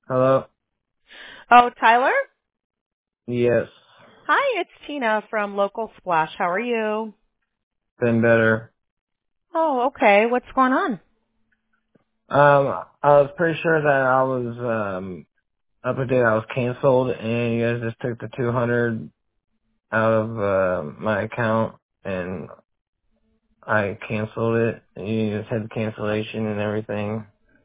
Hello? Oh, Tyler? Yes. Hi, it's Tina from Local Splash. How are you? Been better. Oh, okay. What's going on? I was pretty sure that I was, up to date. I was canceled and you guys just took the 200 out of, my account and I canceled it. And you just had the cancellation and everything.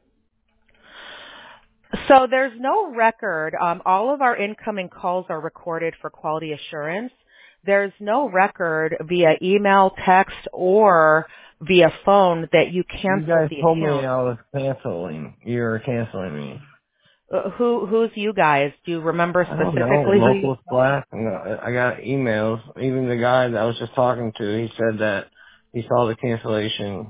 So there's no record. All of our incoming calls are recorded for quality assurance. There's no record via email, text, or via phone that you You canceled guys the told me account. I was canceling. You were canceling me. Who's you guys? Do you remember I don't know. specifically who you? Local Splash. I got emails. Even the guy that I was just talking to, he said that he saw the cancellation.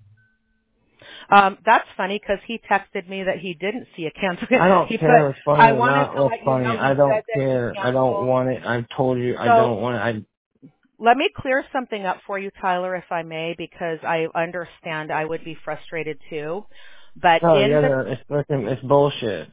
That's funny because he texted me that he didn't see a cancel. I don't He put, care what's funny I or wanted not to what's let you funny. know I he don't said that he care. I don't canceled. want it. I've told you I So don't want it. let me clear something up for you, Tyler, if I may, because I understand I would be frustrated too. But No, yeah, it's bullshit.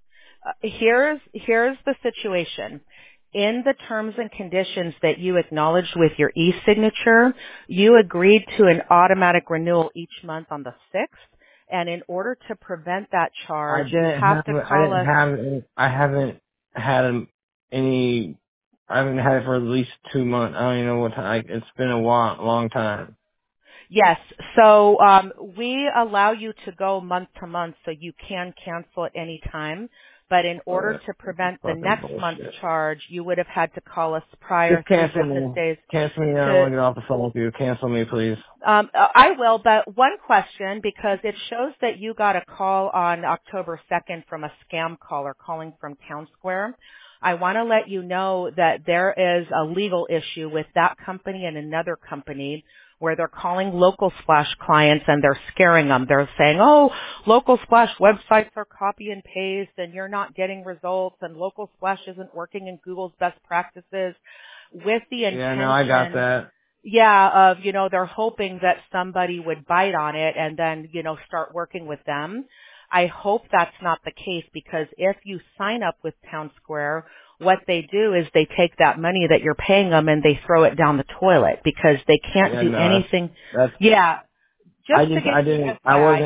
here's the situation. In the terms and conditions that you acknowledged with your e-signature, you agreed to an automatic renewal each month on the 6th. And in order to prevent that charge, you have to call us. I haven't had any, I haven't had it for at least 2 months. I don't even know what time. It's been a long time. Yes. So we allow you to go month to month, so you can cancel at any time. But in order That's to prevent the fucking next month's bullshit. charge, you would have had to call us prior Just 3 cancel business me. days Cancel me. I don't to. want to get off the phone with you. Cancel me, please. I will, but one question, because it shows that you got a call on October 2nd from a scam caller calling from Town Square. I want to let you know that there is a legal issue with that company and another company where they're calling Local Splash clients and they're scaring them. They're saying, oh, Local Splash websites are copy and paste and you're not getting results and Local Splash isn't working in Google's best practices with the Yeah, no, I got intention, that. yeah, of, they're hoping that somebody would bite on it and then, start working with them. I hope that's not the case, because if you sign up with Town Square, what they do is they take that money that you're paying them and they throw it down the toilet because they can't Yeah, do no, anything. that's Yeah, just to I give you didn't, FYI.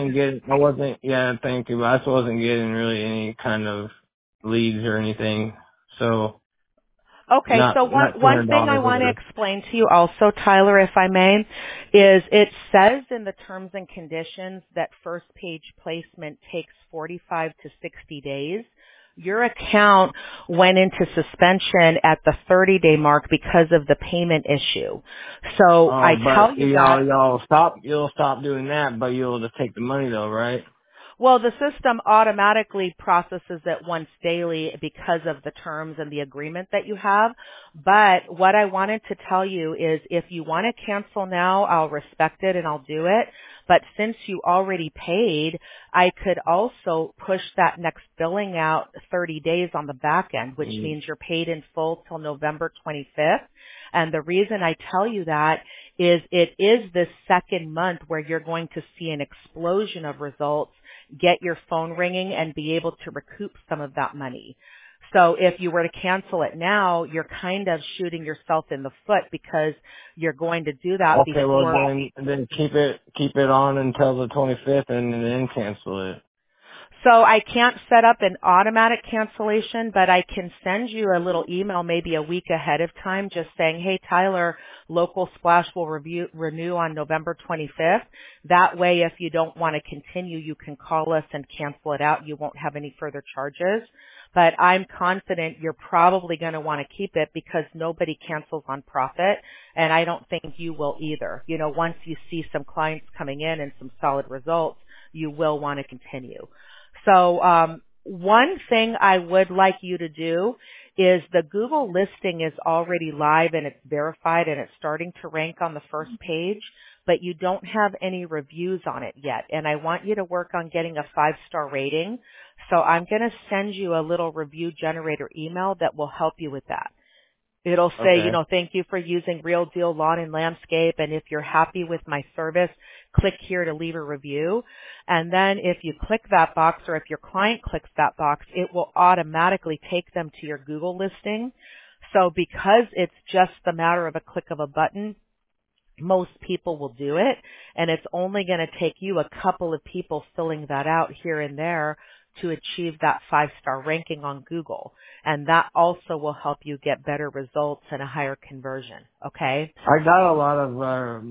yeah, thank you, but I just wasn't getting really any kind of leads or anything. So, Okay, so not one thing I $200 want to over. explain to you also, Tyler, if I may, is it says in the terms and conditions that first page placement takes 45 to 60 days. Your account went into suspension at the 30-day mark because of the payment issue. So I tell But you that. you'll stop doing that, but you'll just take the money though, right? Well, the system automatically processes it once daily because of the terms and the agreement that you have. But what I wanted to tell you is if you want to cancel now, I'll respect it and I'll do it. But since you already paid, I could also push that next billing out 30 days on the back end, which Mm. means you're paid in full till November 25th. And the reason I tell you that is it is this second month where you're going to see an explosion of results, get your phone ringing, and be able to recoup some of that money. So if you were to cancel it now, you're kind of shooting yourself in the foot because you're going to do that Okay, well before. then keep it on until the 25th and then cancel it. So I can't set up an automatic cancellation, but I can send you a little email maybe a week ahead of time just saying, hey, Tyler, Local Splash will renew on November 25th. That way, if you don't want to continue, you can call us and cancel it out. You won't have any further charges. But I'm confident you're probably going to want to keep it because nobody cancels on profit, and I don't think you will either. Once you see some clients coming in and some solid results, you will want to continue. So one thing I would like you to do is the Google listing is already live and it's verified and it's starting to rank on the first page, but you don't have any reviews on it yet. And I want you to work on getting a 5-star rating. So I'm going to send you a little review generator email that will help you with that. It'll say, Okay. thank you for using Real Deal Lawn and Landscape, and if you're happy with my service, click here to leave a review. And then if you click that box, or if your client clicks that box, it will automatically take them to your Google listing. So because it's just a matter of a click of a button, most people will do it, and it's only going to take you a couple of people filling that out here and there to achieve that 5-star ranking on Google. And that also will help you get better results and a higher conversion. Okay? I got a lot of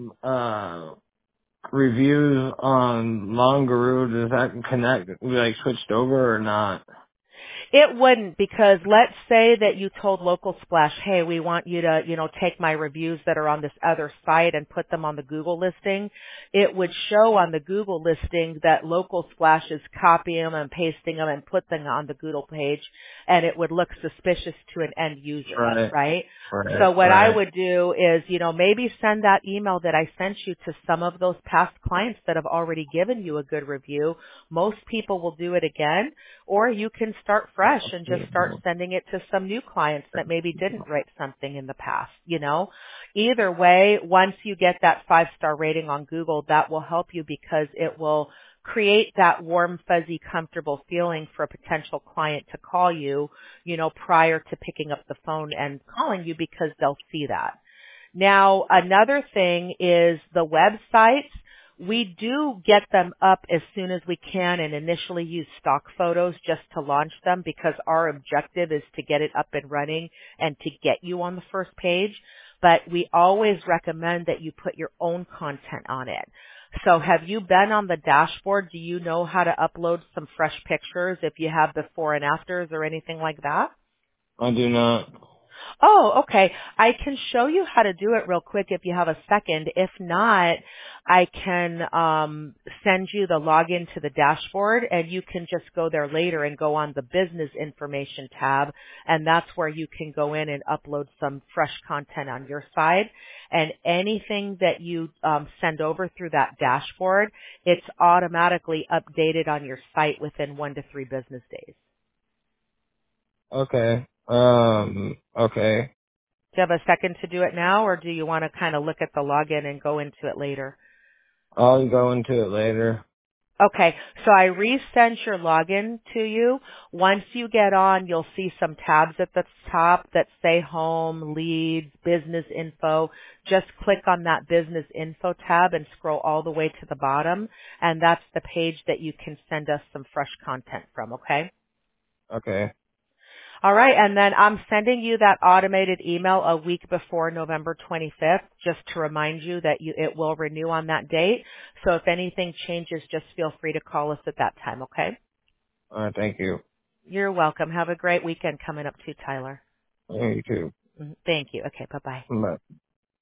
reviews on Longaroo. Does that connect? Like switched over or not? It wouldn't, because let's say that you told Local Splash, hey, we want you to, take my reviews that are on this other site and put them on the Google listing. It would show on the Google listing that Local Splash is copying them and pasting them and put them on the Google page, and it would look suspicious to an end user, Right. right? Right. So what I Right. would do is, maybe send that email that I sent you to some of those past clients that have already given you a good review. Most people will do it again, or you can start fresh and just start sending it to some new clients that maybe didn't write something in the past. Either way, once you get that 5-star rating on Google, that will help you, because it will create that warm, fuzzy, comfortable feeling for a potential client to call you, prior to picking up the phone and calling you, because they'll see that. Now, another thing is the websites. We do get them up as soon as we can and initially use stock photos just to launch them, because our objective is to get it up and running and to get you on the first page. But we always recommend that you put your own content on it. So have you been on the dashboard? Do you know how to upload some fresh pictures if you have before and afters or anything like that? I do not. Oh, okay. I can show you how to do it real quick if you have a second. If not, I can send you the login to the dashboard, and you can just go there later and go on the business information tab, and that's where you can go in and upload some fresh content on your side. And anything that you send over through that dashboard, it's automatically updated on your site within 1 to 3 business days. Okay. Okay. Do you have a second to do it now, or do you want to kind of look at the login and go into it later? I'll go into it later. Okay, so I resend your login to you. Once you get on, you'll see some tabs at the top that say home, leads, business info. Just click on that business info tab and scroll all the way to the bottom, and that's the page that you can send us some fresh content from, okay? Okay. All right, and then I'm sending you that automated email a week before November 25th, just to remind you that it will renew on that date. So if anything changes, just feel free to call us at that time, okay? All right. Thank you. You're welcome. Have a great weekend coming up too, Tyler. You too. Thank you. Okay, bye-bye. Bye.